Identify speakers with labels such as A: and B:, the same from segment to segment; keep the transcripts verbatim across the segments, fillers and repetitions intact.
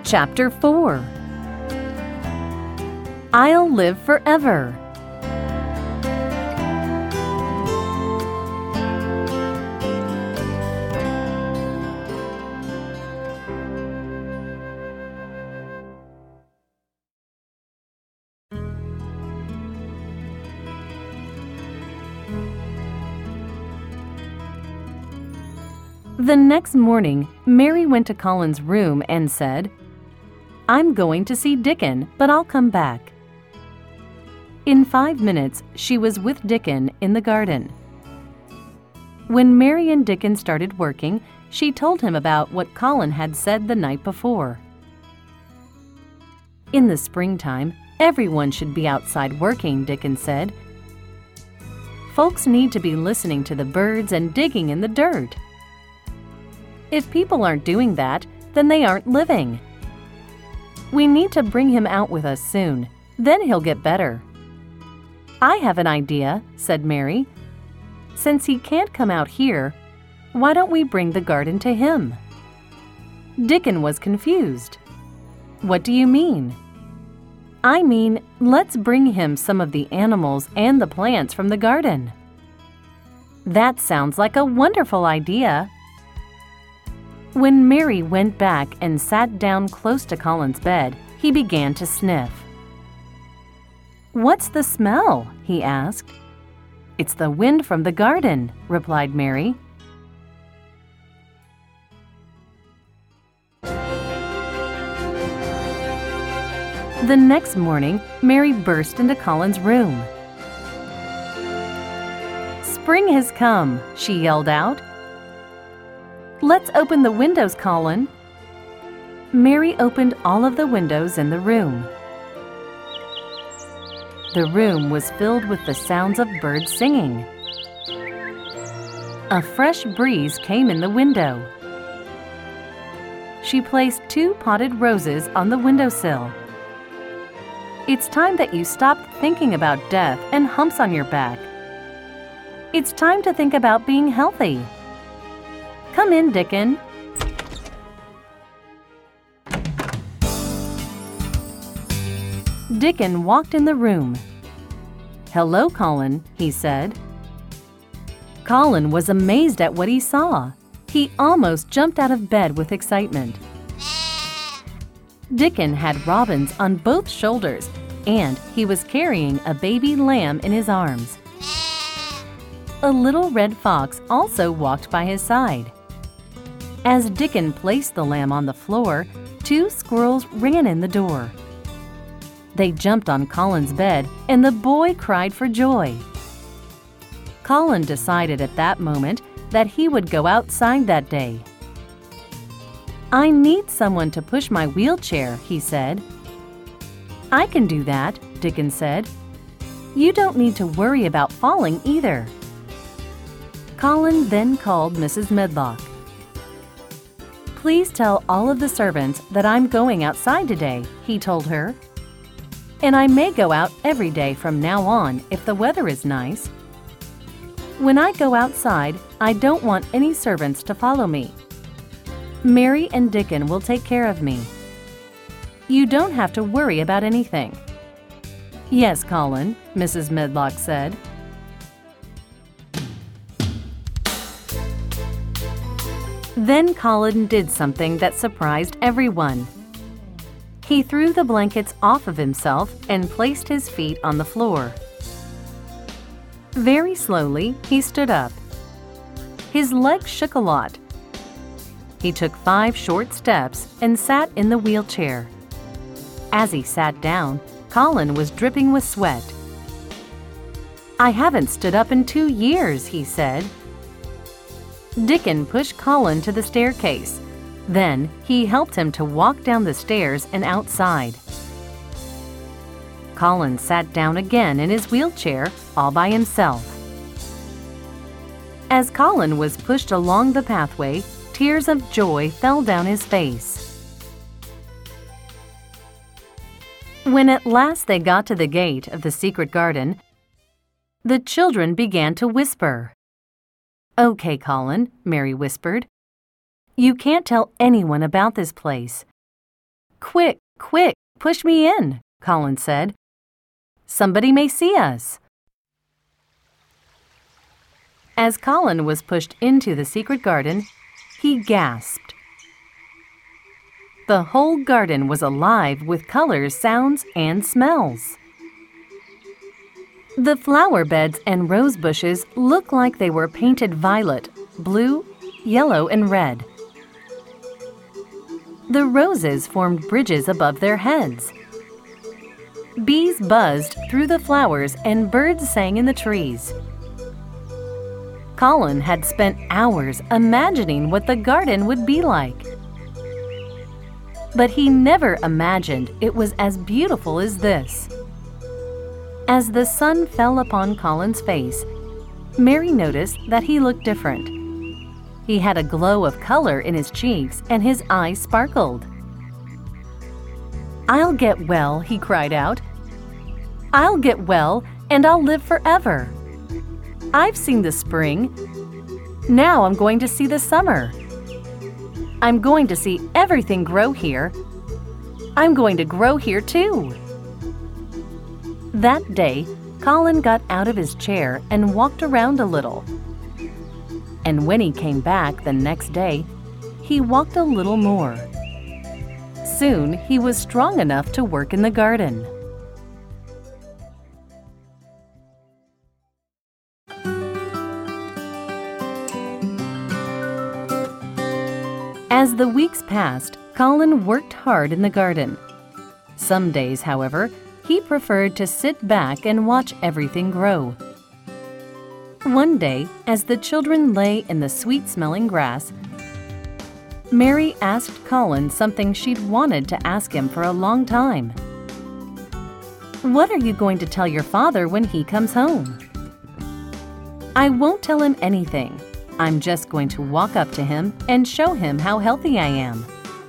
A: Chapter four. I'll live forever. The next morning, Mary went to Colin's room and said, "I'm going to see Dickon, but I'll come back." In five minutes, she was with Dickon in the garden. When Mary and Dickon started working, she told him about what Colin had said the night before. "In the springtime, everyone should be outside working," Dickon said. "Folks need to be listening to the birds and digging in the dirt. If people aren't doing that, then they aren't living. We need to bring him out with us soon, then he'll get better." "I have an idea," said Mary. "Since he can't come out here, why don't we bring the garden to him?" Dickon was confused. "What do you mean?" "I mean, let's bring him some of the animals and the plants from the garden." "That sounds like a wonderful idea." When Mary went back and sat down close to Colin's bed, he began to sniff. "What's the smell?" he asked. "It's the wind from the garden," replied Mary. The next morning, Mary burst into Colin's room. "Spring has come," she yelled out. "Let's open the windows, Colin." Mary opened all of the windows in the room. The room was filled with the sounds of birds singing. A fresh breeze came in the window. She placed two potted roses on the windowsill. "It's time that you stopped thinking about death and humps on your back. It's time to think about being healthy. Come in, Dickon." Dickon walked in the room. "Hello, Colin," he said. Colin was amazed at what he saw. He almost jumped out of bed with excitement. Dickon had robins on both shoulders, and he was carrying a baby lamb in his arms. A little red fox also walked by his side. As Dickon placed the lamb on the floor, two squirrels ran in the door. They jumped on Colin's bed, and the boy cried for joy. Colin decided at that moment that he would go outside that day. "I need someone to push my wheelchair," he said. "I can do that," Dickon said. "You don't need to worry about falling either." Colin then called Missus Medlock. "Please tell all of the servants that I'm going outside today," he told her. "And I may go out every day from now on if the weather is nice. When I go outside, I don't want any servants to follow me. Mary and Dickon will take care of me. You don't have to worry about anything." "Yes, Colin," Missus Medlock said. Then Colin did something that surprised everyone. He threw the blankets off of himself and placed his feet on the floor. Very slowly, he stood up. His legs shook a lot. He took five short steps and sat in the wheelchair. As he sat down, Colin was dripping with sweat. "I haven't stood up in two years," he said. Dickon pushed Colin to the staircase. Then he helped him to walk down the stairs and outside. Colin sat down again in his wheelchair all by himself. As Colin was pushed along the pathway, tears of joy fell down his face. When at last they got to the gate of the secret garden, the children began to whisper. "Okay, Colin," Mary whispered. "You can't tell anyone about this place. "Quick, quick, push me in," Colin said. "Somebody may see us." As Colin was pushed into the secret garden, he gasped. The whole garden was alive with colors, sounds, and smells. The flower beds and rose bushes looked like they were painted violet, blue, yellow, and red. The roses formed bridges above their heads. Bees buzzed through the flowers and birds sang in the trees. Colin had spent hours imagining what the garden would be like. But he never imagined it was as beautiful as this. As the sun fell upon Colin's face, Mary noticed that he looked different. He had a glow of color in his cheeks and his eyes sparkled. "I'll get well," he cried out. "I'll get well and I'll live forever. I've seen the spring. Now I'm going to see the summer. I'm going to see everything grow here. I'm going to grow here too." That day, Colin got out of his chair and walked around a little. And when he came back the next day, he walked a little more. Soon, he was strong enough to work in the garden. As the weeks passed, Colin worked hard in the garden. Some days, however, he preferred to sit back and watch everything grow. One day, as the children lay in the sweet-smelling grass, Mary asked Colin something she'd wanted to ask him for a long time. "What are you going to tell your father when he comes home?" "I won't tell him anything. I'm just going to walk up to him and show him how healthy I am."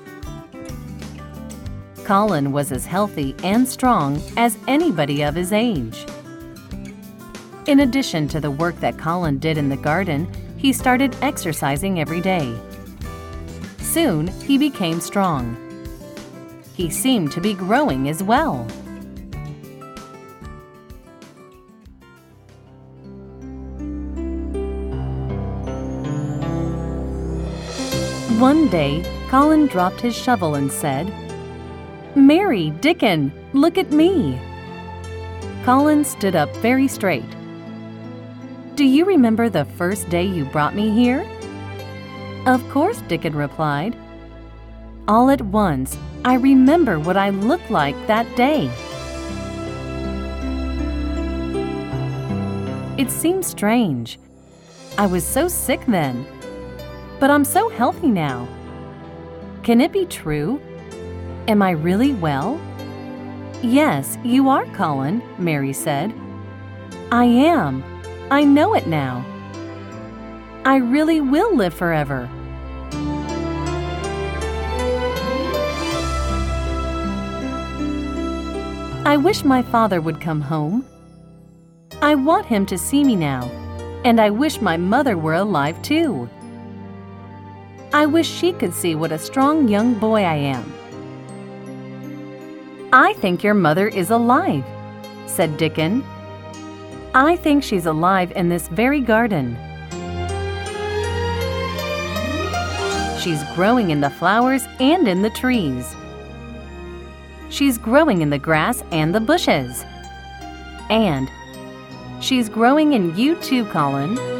A: Colin was as healthy and strong as anybody of his age. In addition to the work that Colin did in the garden, he started exercising every day. Soon, he became strong. He seemed to be growing as well. One day, Colin dropped his shovel and said, "Mary, Dickon, look at me." Colin stood up very straight. "Do you remember the first day you brought me here?" "Of course," Dickon replied. "All at once, I remember what I looked like that day." It seems strange. I was so sick then, but I'm so healthy now. Can it be true? Am I really well?" "Yes, you are, Colin," Mary said. "I am. I know it now. I really will live forever." "I wish my father would come home. I want him to see me now, and I wish my mother were alive too. I wish she could see what a strong young boy I am." "I think your mother is alive," said Dickon. "I think she's alive in this very garden. She's growing in the flowers and in the trees. She's growing in the grass and the bushes. And she's growing in you too, Colin."